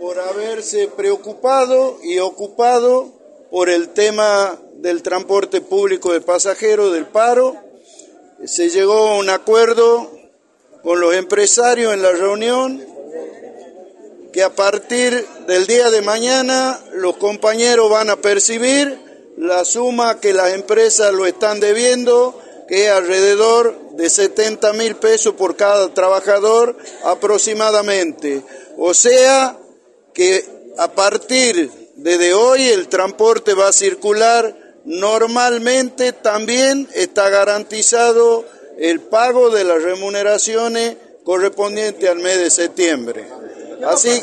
por haberse preocupado y ocupado por el tema del transporte público de pasajeros, del paro. Se llegó a un acuerdo con los empresarios en la reunión que a partir del día de mañana los compañeros van a percibir la suma que las empresas lo están debiendo, que es alrededor de 70.000 pesos por cada trabajador aproximadamente. O sea que a partir de hoy el transporte va a circular normalmente. También está garantizado el pago de las remuneraciones correspondientes al mes de septiembre. Así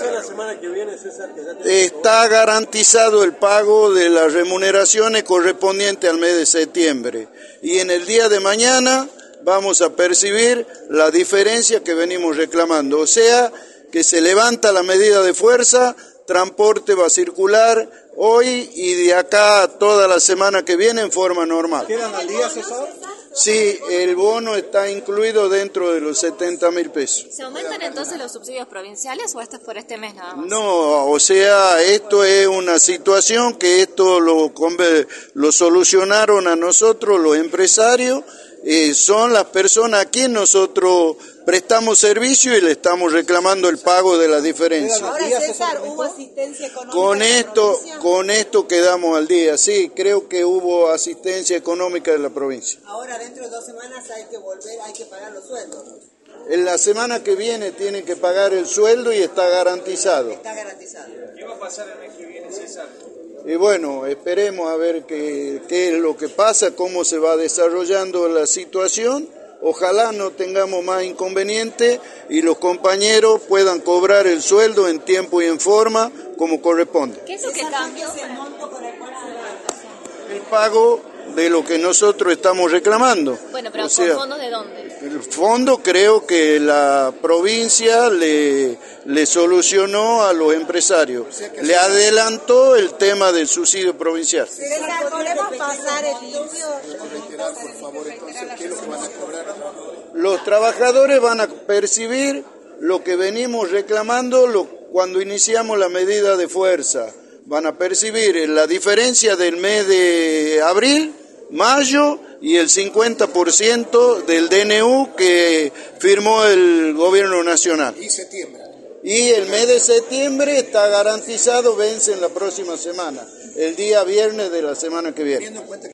está garantizado el pago de las remuneraciones correspondientes al mes de septiembre. Y en el día de mañana vamos a percibir la diferencia que venimos reclamando. O sea que se levanta la medida de fuerza, transporte va a circular hoy y de acá toda la semana que viene en forma normal. ¿Quedan al día, César? Sí, el bono está incluido dentro de los 70.000 pesos. ¿Se aumentan entonces los subsidios provinciales o esto es por este mes nada más? No, o sea, esto es una situación que esto lo solucionaron a nosotros los empresarios. Son las personas a quienes nosotros prestamos servicio y le estamos reclamando el pago de la diferencia. Ahora, César, ¿hubo asistencia económica? Con esto quedamos al día, sí, creo que hubo asistencia económica de la provincia. Ahora, dentro de 2 semanas hay que pagar los sueldos. En la semana que viene tienen que pagar el sueldo y está garantizado. Está garantizado. ¿Qué va a pasar el mes que viene, César? Y bueno, esperemos a ver qué es lo que pasa, cómo se va desarrollando la situación. Ojalá no tengamos más inconvenientes y los compañeros puedan cobrar el sueldo en tiempo y en forma como corresponde. ¿Qué es lo que cambió? El pago de lo que nosotros estamos reclamando. Bueno, pero o sea, ¿con fondos de dónde? El fondo creo que la provincia le solucionó a los empresarios, le adelantó el tema del subsidio provincial. César, ¿podemos pasar el estudio? Por favor, entonces, ¿qué es lo que van a cobrar? Los trabajadores van a percibir lo que venimos reclamando cuando iniciamos la medida de fuerza. Van a percibir la diferencia del mes de abril, mayo y el 50% del DNU que firmó el gobierno nacional. Y septiembre. Y el mes de septiembre está garantizado, vence en la próxima semana, el día viernes de la semana que viene.